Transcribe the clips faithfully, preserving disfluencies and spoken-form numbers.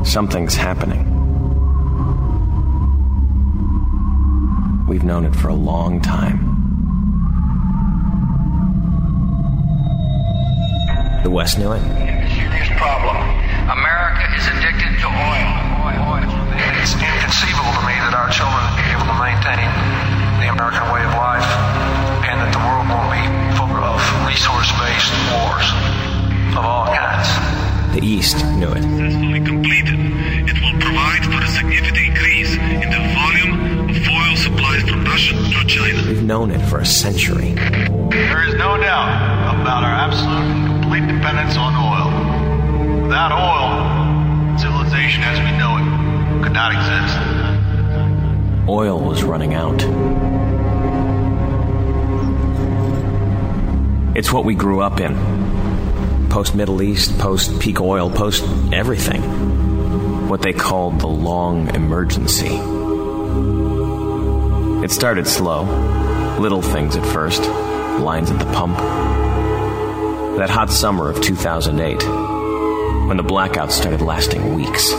Something's happening. We've known it for a long time. The West knew it. Serious problem. America is addicted to oil. Oil, oil. It's inconceivable to me that our children will be able to maintain the American way of life and that the world won't be full of resource-based wars of all kinds. The East knew it. Successfully completed, it will provide for a significant increase in the volume of oil supplies from Russia to China. We've known it for a century. There is no doubt about our absolute and complete dependence on oil. Without oil, civilization as we know it could not exist. Oil was running out. It's what we grew up in. Post-Middle East, post-peak oil, post-everything. What they called the long emergency. It started slow. Little things at first. Lines at the pump. That hot summer of two thousand eight, when the blackouts started lasting weeks.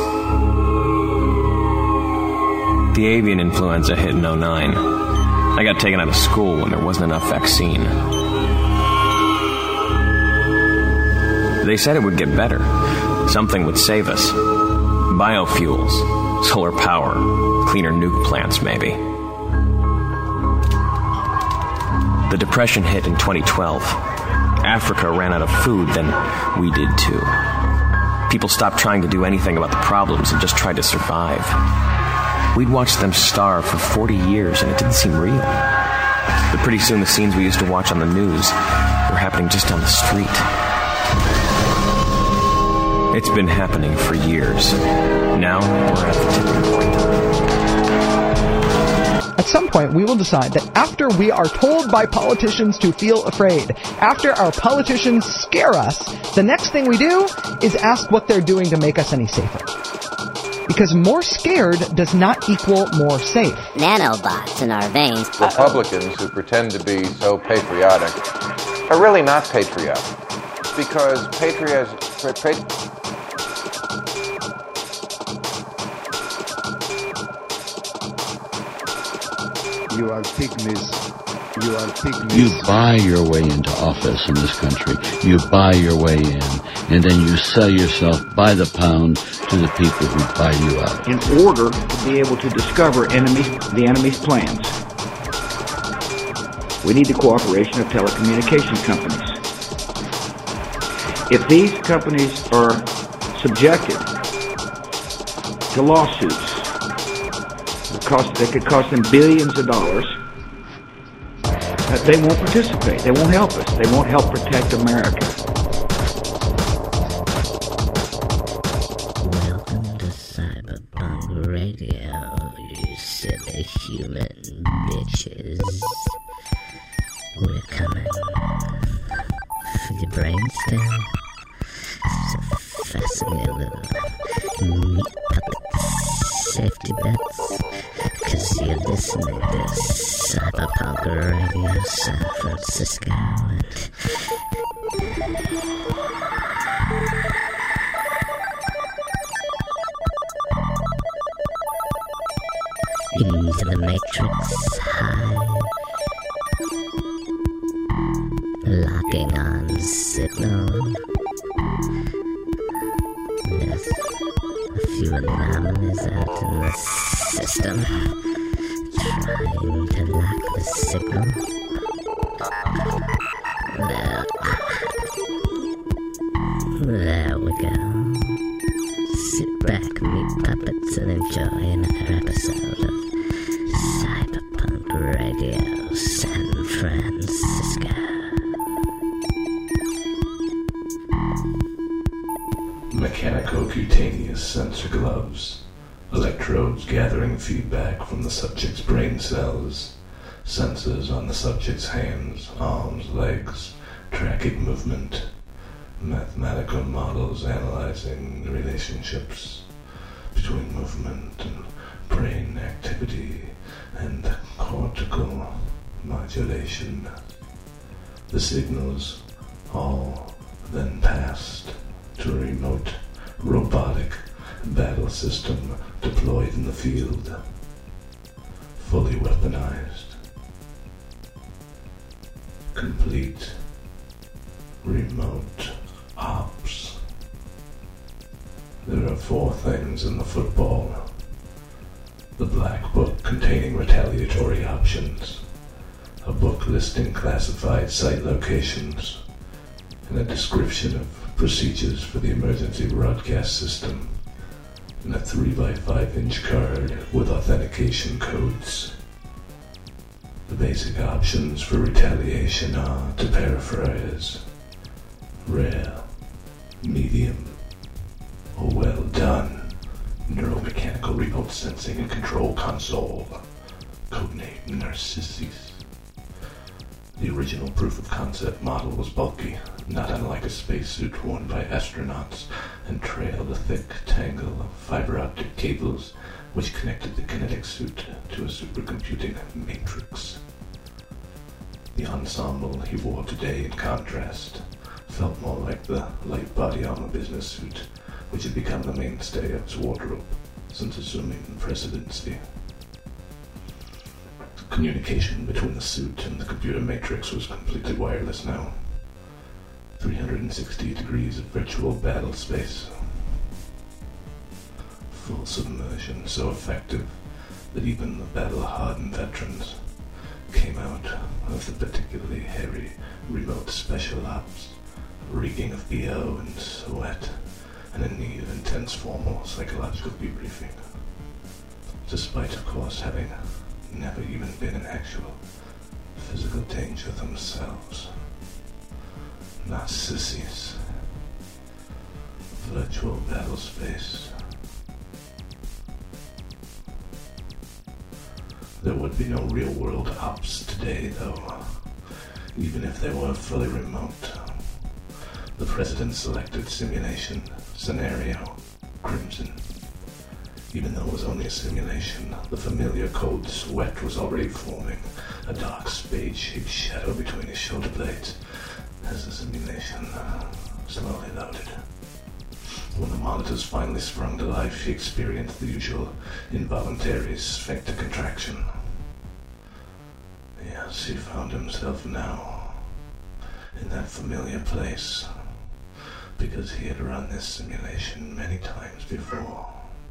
The avian influenza hit in oh nine. I got taken out of school when there wasn't enough vaccine. They said it would get better. Something would save us. Biofuels, solar power, cleaner nuke plants, maybe. The Depression hit in twenty twelve. Africa ran out of food, then we did too. People stopped trying to do anything about the problems and just tried to survive. We'd watched them starve for forty years and it didn't seem real. But pretty soon the scenes we used to watch on the news were happening just on the street. It's been happening for years. Now we're at the tipping point. At some point, we will decide that after we are told by politicians to feel afraid, after our politicians scare us, the next thing we do is ask what they're doing to make us any safer. Because more scared does not equal more safe. Nanobots in our veins. Republicans who pretend to be so patriotic are really not patriotic. Because patriotism... Patri- You are pygmies. You are pygmies. You buy your way into office in this country. You buy your way in, and then you sell yourself by the pound to the people who buy you out. In order to be able to discover enemies, the enemy's plans, we need the cooperation of telecommunications companies. If these companies are subjected to lawsuits, Cost, that could cost them billions of dollars. Uh, they won't participate. They won't help us. They won't help protect America. Welcome to Cyberpunk Radio, you silly human bitches. We're coming for your brain still. So fascinating little meat puppets, safety bets. Cause you're listening to Cyberpunk Radio San Francisco and into the Matrix high, locking on signal. There's a few anomalies out in the system, trying to lock the signal. There, there we go. Sit back, meet puppets, and enjoy another episode of Cyberpunk Radio San Francisco. Mechanico-cutaneous sensor gloves. Electrodes gathering feedback from the subject's brain cells. Sensors on the subject's hands, arms, legs, tracking movement. Mathematical models analyzing the relationships between movement and brain activity and cortical modulation. The signals all then passed to a remote robotic battle system deployed in the field, fully weaponized, complete remote ops. There are four things in the football: the black book containing retaliatory options, a book listing classified site locations, and a description of procedures for the emergency broadcast system, and a three by five inch card with authentication codes. The basic options for retaliation are, to paraphrase, rare, medium, or well done. Neuromechanical remote sensing and control console, codename Narcissus. The original proof of concept model was bulky, not unlike a spacesuit worn by astronauts, and trailed a thick tangle of fiber optic cables which connected the kinetic suit to a supercomputing matrix. The ensemble he wore today, in contrast, felt more like the light body armor business suit which had become the mainstay of his wardrobe since assuming the presidency. Communication between the suit and the computer matrix was completely wireless now. three hundred sixty degrees of virtual battle space. Full submersion so effective that even the battle-hardened veterans came out of the particularly hairy remote special ops, reeking of B O and sweat, and in need of intense formal psychological debriefing, despite, of course, having never even been in actual physical danger themselves. Not sissies. Virtual battle space. There would be no real-world ops today, though, even if they were fully remote. The president selected simulation scenario Crimson. Even though it was only a simulation, the familiar code sweat was already forming, a dark spade-shaped shadow between his shoulder blades as the simulation slowly loaded. When the monitors finally sprung to life, he experienced the usual involuntary sphincter contraction. Yes, he found himself now in that familiar place, because he had run this simulation many times before.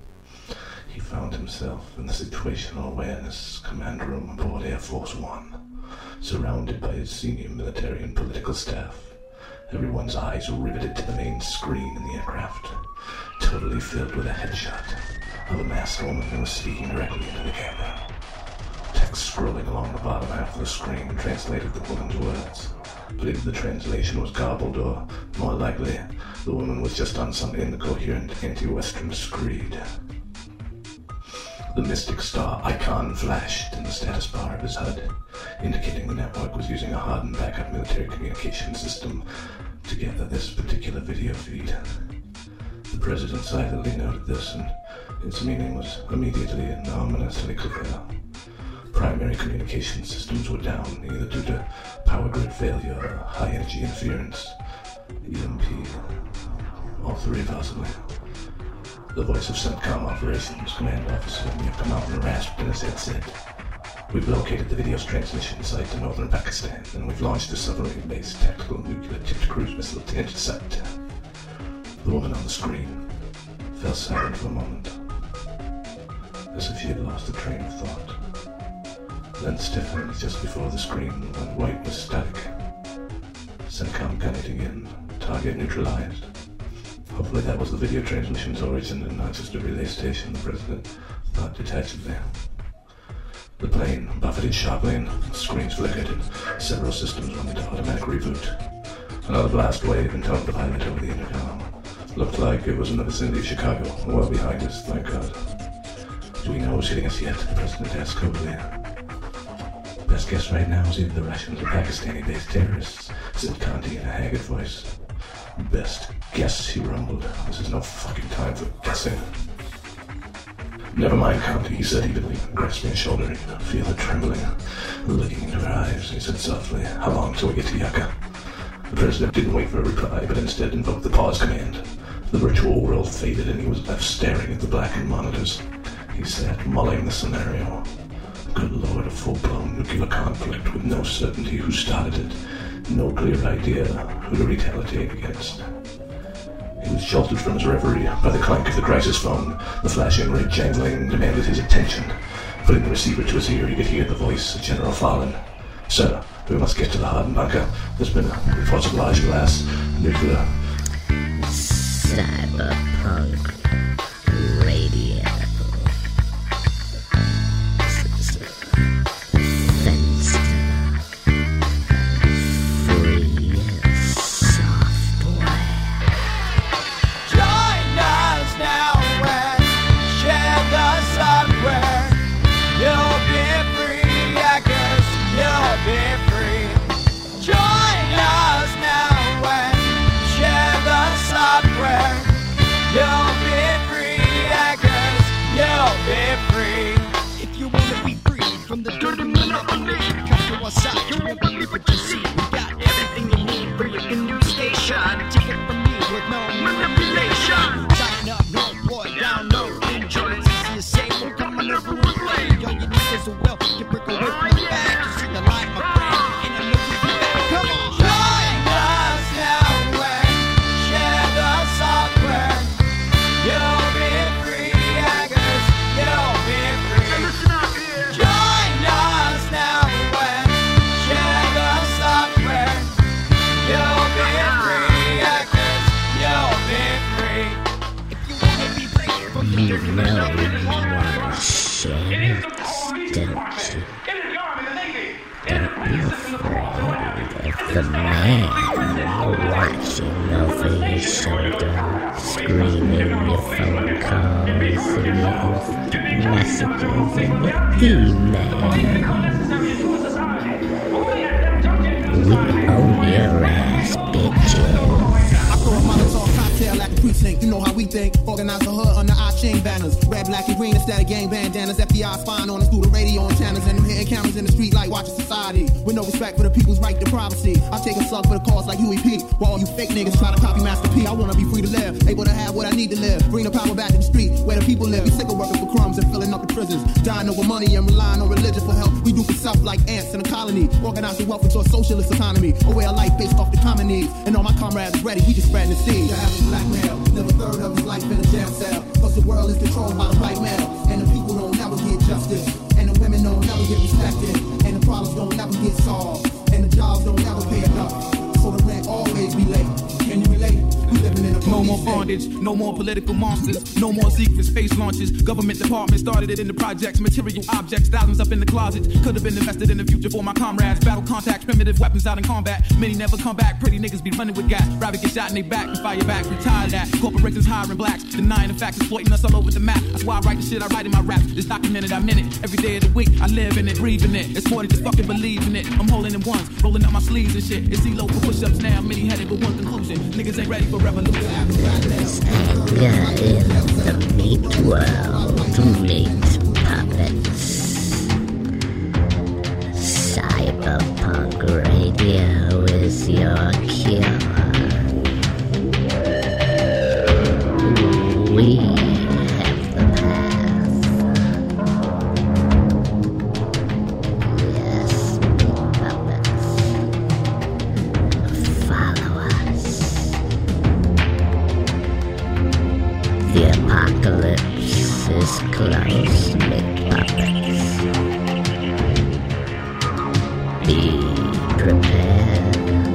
He found himself in the situational awareness command room aboard Air Force One, surrounded by his senior military and political staff, everyone's eyes riveted to the main screen in the aircraft, totally filled with a headshot of a masked woman who was speaking directly into the camera. Text scrolling along the bottom half of the screen translated the woman's words, but either the translation was garbled or, more likely, the woman was just on some incoherent anti-Western screed. The Mystic Star icon flashed in the status bar of his H U D, indicating the network was using a hardened backup military communication system to gather this particular video feed. The president silently noted this, and its meaning was immediately and ominously clear. Primary communication systems were down, either due to power grid failure or high-energy interference, E M P, all three possibly. The voice of CENTCOM Operations Command Officer Mirka Mountain rasped in his headset. We've located the video's transmission site in northern Pakistan, and we've launched a submarine-based tactical nuclear-tipped cruise missile to intercept. The woman on the screen fell silent for a moment, as if she had lost a train of thought, then stiffened just before the screen went white with static. CENTCOM connecting in, target neutralized. Hopefully that was the video transmission's origin and not just a relay station, the president thought detachedly. The plane buffeted sharply and screens flickered and several systems went into automatic reboot. Another blast wave intoned the pilot over the intercom. Looked like it was in the vicinity of Chicago, well behind us, thank God. Do we know who's hitting us yet? The president asked coldly. Best guess right now is either the Russians or Pakistani-based terrorists, said Conti in a haggard voice. Best guess, he rumbled. This is no fucking time for guessing. Never mind, Conti, he said evenly, grasping his shoulder. He could feel her trembling, looking into her eyes. He said softly, how long till we get to Yucca? The president didn't wait for a reply, but instead invoked the pause command. The virtual world faded and he was left staring at the blackened monitors. He sat mulling the scenario. Good lord, a full-blown nuclear conflict with no certainty who started it, no clear idea who to retaliate against. He was jolted from his reverie by the clank of the crisis phone. The flashing red jangling demanded his attention. Putting the receiver to his ear, he could hear the voice of General Fallon. Sir, we must get to the Harden bunker. There's been a report of large glass nuclear... Cyberpunk Radio. From the dirty monopoly, come to our side, you won't believe what you see. We got everything you need for your new station. Take it from me with no manipulation. Sign up, no boy, download, enjoy. It's easy to say, we'll come on over and play. Yo, you need as well, you break away from the bag. You see the light, my friend, and I know you be back. Come on, join us now and share the software. You'll be free, hackers, you'll be free. Listen up here. Join us now and share the software. You'll be free, hackers, you'll be free. If you want to be free from the You dirty know monopoly, you want to share it, don't you? Don't be afraid of the man watching over your shoulder, screaming your phone calls and your instant messages and your emails. We own your ass, bitches. I throw a Molotov cocktail at the precinct. You know how we think. Organize the hood under our chain banners. Red, black, and green instead of gang bandanas. F B I spying on us through the radio antennas. And them hitting cameras in the street like watching society. With no respect for the people's right to privacy. I take a slug for the cause like Huey P. While all you fake niggas try to copy Master P. I wanna be free to live. Able to have what I need to live. Bring the power back to the street where the people live. We sick of working for crumbs and filling up the prisons. Dying over money and relying on religion for help. We do for self like ants in a colony. Organizing wealth into a socialist economy. A way of life based off the common needs. And all my comrades ready, we just spreading the seed. The average black male, never third of his life in a jail cell. Cause the world is controlled by the white male. And the people don't never get justice. And the women don't never get respected. And the problems don't never get solved. And the jobs don't never pay enough. So the rent always be late. Can you relate? We living in a No more bondage, no more political monsters, no more secret space launches. Government department started it in the projects, material objects, thousands up in the closets. Could have been invested in the future for my comrades. Battle contacts, primitive weapons out in combat. Many never come back, pretty niggas be running with gas. Rather get shot in they back and fire back. We tired of that. Corporations hiring blacks, denying the facts, exploiting us all over the map. That's why I write the shit I write in my raps. It's documented, I'm in it. Every day of the week, I live in it, breathing it. It's more than just fucking believing it. I'm holding in ones, rolling up my sleeves and shit. It's E-Lo for push-ups now, many headed with one conclusion. Niggas ain't ready for revolution. Anger in the meat world, meat puppets. Cyberpunk Radio is your cure. We have the path. Yes, meat puppets. Follow us. The apocalypse is close, meat puppets. Be prepared.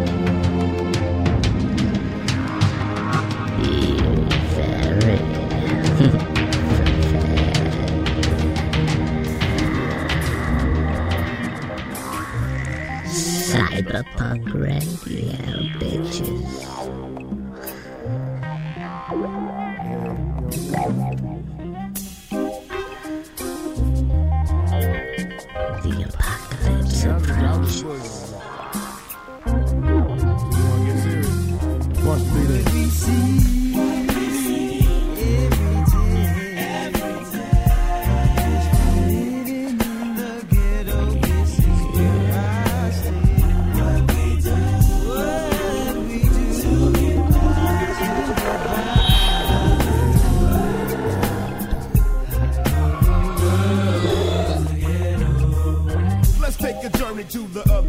Be very prepared. Cyberpunk Radio, bitches. The apocalypse approaches.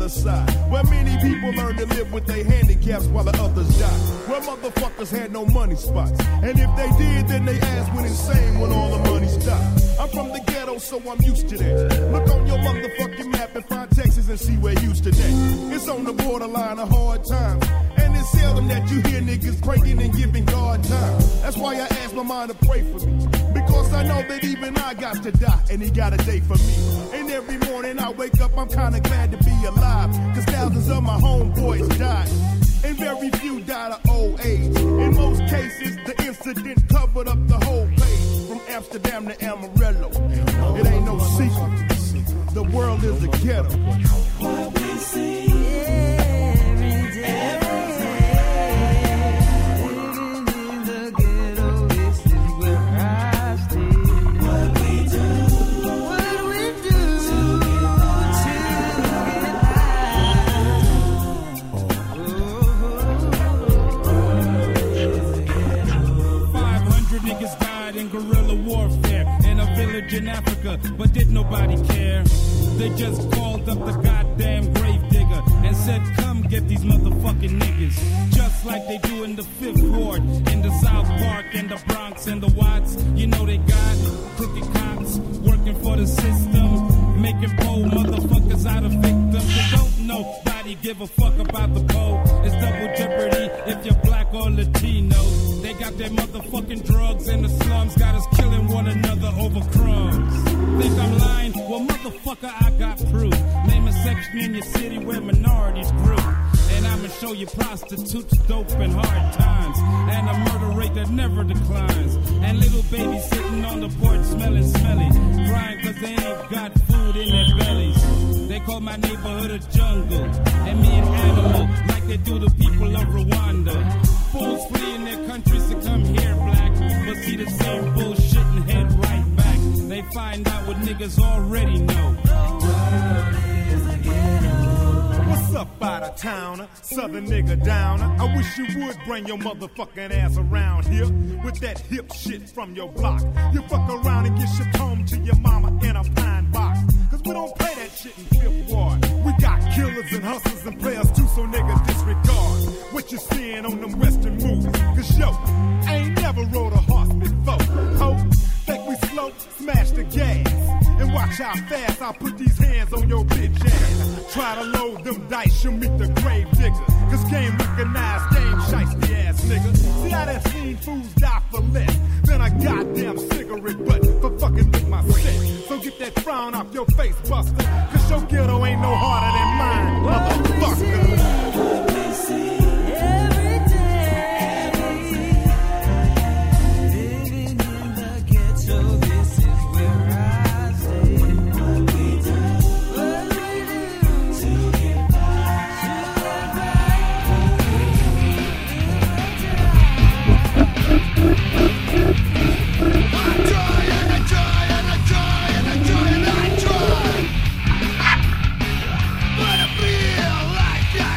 other side, where many people learn to live with their handicaps while the others die. Where motherfuckers had no money spots, and if they did, then they ass went insane when all the money stopped. I'm from the ghetto, so I'm used to that. Look on your motherfucking map and find Texas and see where Houston at. It's on the borderline of hard times, and it's seldom that you hear niggas praying and giving God time. That's why I ask my mind to pray for me, because I know that even I got to die, and he got a day for me. And every morning I wake up, I'm kinda glad to be alive, cause thousands of my homeboys died, and very few died of old age. In most cases, the incident covered up the whole page, from Amsterdam to Amarillo. It ain't no secret, the world is a ghetto. What we see every day. Guerrilla warfare in a village in Africa, but did nobody care? They just called up the goddamn grave digger and said, come get these motherfucking niggas. Just like they do in the Fifth Ward, in the South Park, and the Bronx, and the Watts. You know they got crooked cops working for the system, making poor motherfuckers out of victims. They don't nobody give a fuck about the poor. It's double jeopardy if you're black or Latino. They got their motherfucking drugs in the slums, got us killing one another over crumbs. Think I'm lying? Well, motherfucker, I got proof. Name a section in your city where minorities grew, and I'ma show you prostitutes, dope, and hard times, and a murder rate that never declines, and little babies sitting on the porch smelling smelly, crying cause they ain't got food in their bellies. They call my neighborhood a jungle, and me an animal, like they do the people of Rwanda. Fools flee in their countries to come here black, but see the same bullshit and head right back. They find out what niggas already know. What's up, out of towner, southern nigga downer? I wish you would bring your motherfucking ass around here with that hip shit from your block. You fuck around and get shipped home to your mama in a pine box, cause we don't play that shit in Fifth Ward. We got killers and hustlers and players too, so nigga disregard what you're seeing on them western movies. Cause yo, I ain't never rode a horse before. Ho, think we slow, smash the gas, and watch how fast I put these hands on your bitch ass. Try to load them dice, you'll meet the grave digger, cause game recognized, game shiesty ass nigga. See, I done seen fools die for less than a goddamn cigarette butt for fucking with my set. So get that frown off your face, buster, cause your ghetto ain't no harder than mine, motherfucker. Like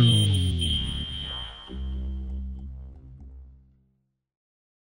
Mm.